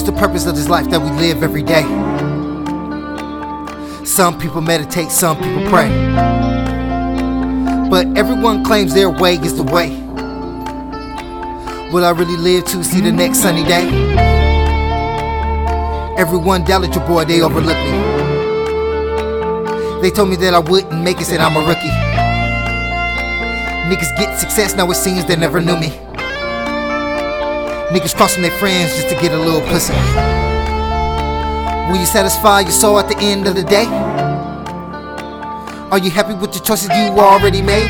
the purpose of this life that we live every day? Some people meditate, some people pray, but everyone claims their way is the way. Will I really live to see the next sunny day? Everyone doubted your boy, they overlooked me. They told me that I wouldn't make it, said I'm a rookie. Niggas get success, now it seems they never knew me. Niggas crossing their friends just to get a little pussy. Will you satisfy your soul at the end of the day? Are you happy with the choices you already made?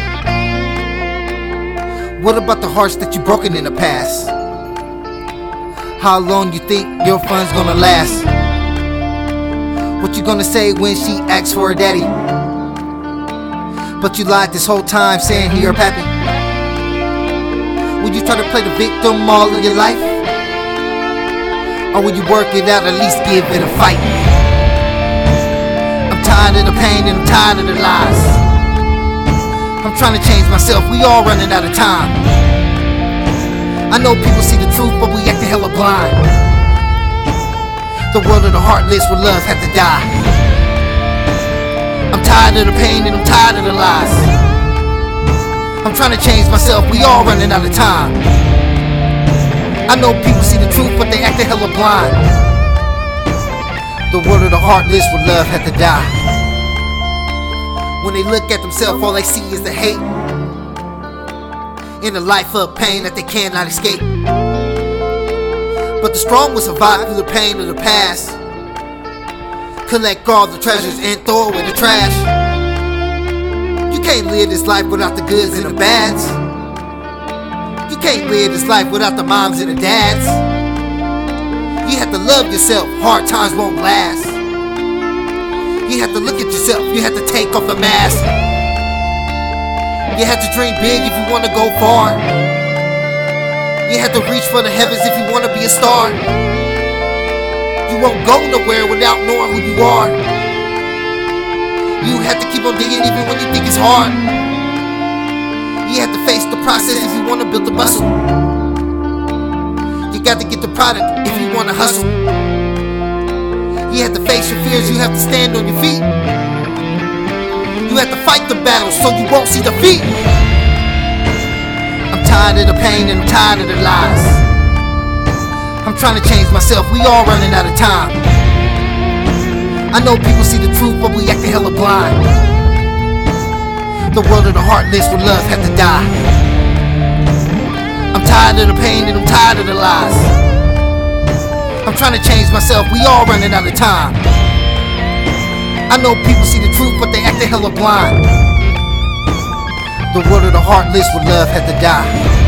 What about the hearts that you broken in the past? How long you think your fun's gonna last? What you gonna say when she asks for a daddy? But you lied this whole time saying he your pappy. Will you try to play the victim all of your life? Or will you work it out, at least give it a fight? I'm tired of the pain and I'm tired of the lies. I'm trying to change myself, we all running out of time. I know people see the truth, but we acting hella blind. The world of the heartless where love had to die. I'm tired of the pain and I'm tired of the lies. I'm trying to change myself, we all running out of time. I know people see the truth, but they acting hella blind. The world of the heartless where love had to die. When they look at themselves, all they see is the hate, in a life of pain that they cannot escape. But the strong will survive through the pain of the past. Collect all the treasures and throw away the trash. You can't live this life without the goods and the bads. You can't live this life without the moms and the dads. You have to love yourself, hard times won't last. You have to look at yourself, you have to take off the mask. You have to dream big if you want to go far. You have to reach for the heavens if you want to be a star. You won't go nowhere without knowing who you are. You have to keep on digging even when you think it's hard. You have to face the process if you want to build the muscle. You got to get the product if you want to hustle. You have to face your fears, you have to stand on your feet. You have to fight the battle so you won't see defeat. I'm tired of the pain and I'm tired of the lies. I'm trying to change myself, we all running out of time. I know people see the truth, but we acting hella blind. The world of the heartless where love had to die. I'm tired of the pain and I'm tired of the lies. I'm trying to change myself, we all running out of time. I know people see the truth, but they acting hella blind. The world of the heartless where love had to die.